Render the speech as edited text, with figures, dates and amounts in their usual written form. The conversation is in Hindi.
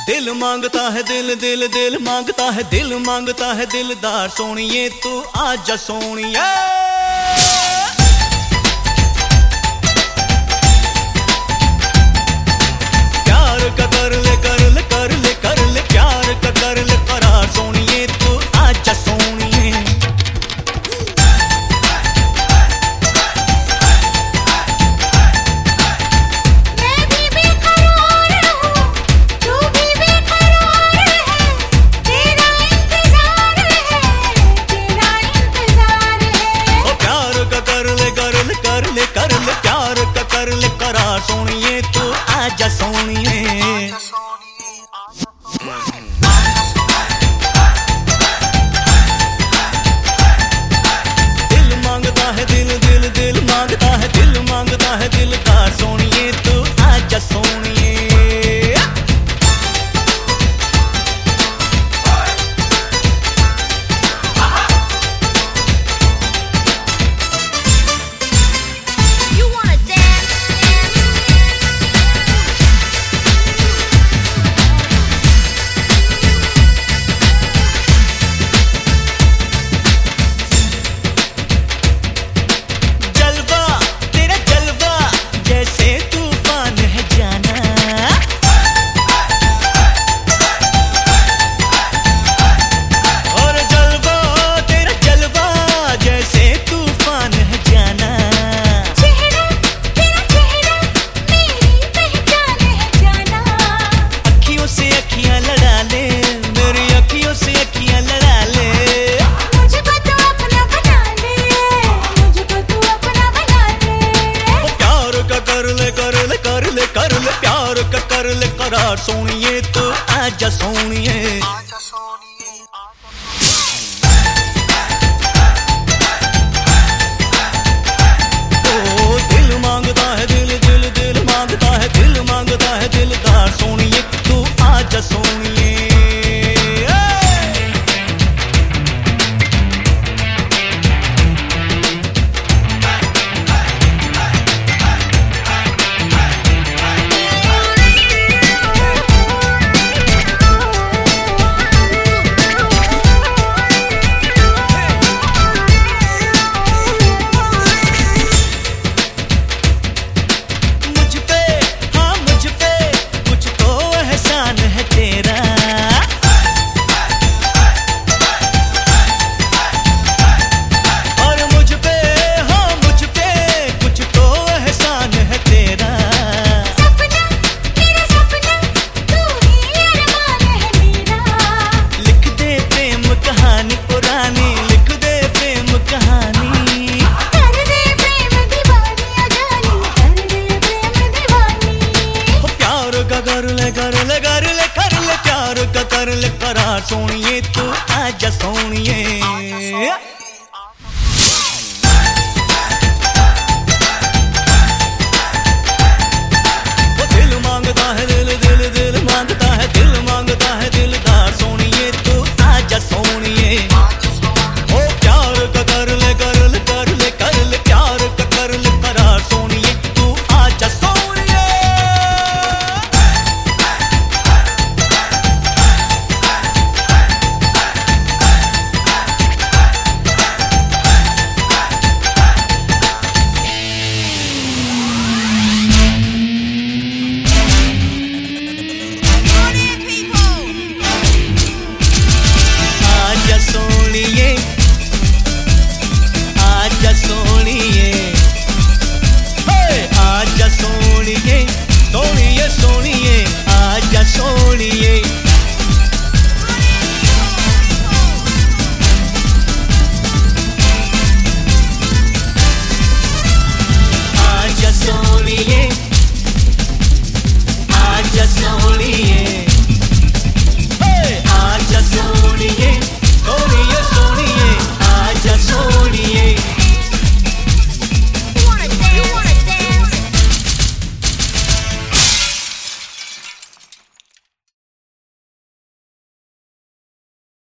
दिल मांगता है दिल दिल दिल मांगता है दिल मांगता है दिलदार सोनिए तू आजा सोनिए। प्यार का कर ले कर ले कर ले कर ले प्यार का कर ले करार सोनिए तू आजा सोनिए। मैं भी बेकरार हूँ, तू भी बेकरार है, तेरा इंतजार है, तेरा इंतजार है। ओ प्यार का कर ले कर ले कर ले कर ले प्यार का कर ले करार सोनिए तू आजा सोनिए। दिल मांगता है दिल दिल दिल मांगता है दिल मांगता है दिलदार सोनिए तू आजा सोनिए। You wanna dance? जलवा तेरा जलवा जैसे तूफान है जाना। और जलवा तेरा जलवा जैसे तूफान है जाना। चेहरा तेरा चेहरा मेरी पहचान है जाना। अखियों से अखियां लड़ा ले मेरी अखियों से अखियां लड़ा ले। मुझको तू अपना बना ले, मुझको तू अपना बना ले। ओ प्यार का कर ले कर ले कर ले कर ले प्यार का कर ले करार सोनिए तू आजा सोनिए। ओ दिल मांगता है दिल दिल दिल मांगता है दिल मांगता है दिलदार सोनिए तू आजा सोनिए। मुझ पे हाँ मुझ पे कुछ तो एहसान है तेरा। और मुझ पे हाँ मुझ पे कुछ तो एहसान है तेरा। सपना मेरा सपना तू ही अरमान है मेरा। लिख दे प्रेम कहानी पुरानी लिख दे प्रेम कहानी। कर दे प्रेम दीवानी अजानी, कर दे प्रेम दीवानी। ओ प्यार का कर ले कर ले कर ले कर ले प्यार का कर ले करार सोनिए तू आजा सोनिए।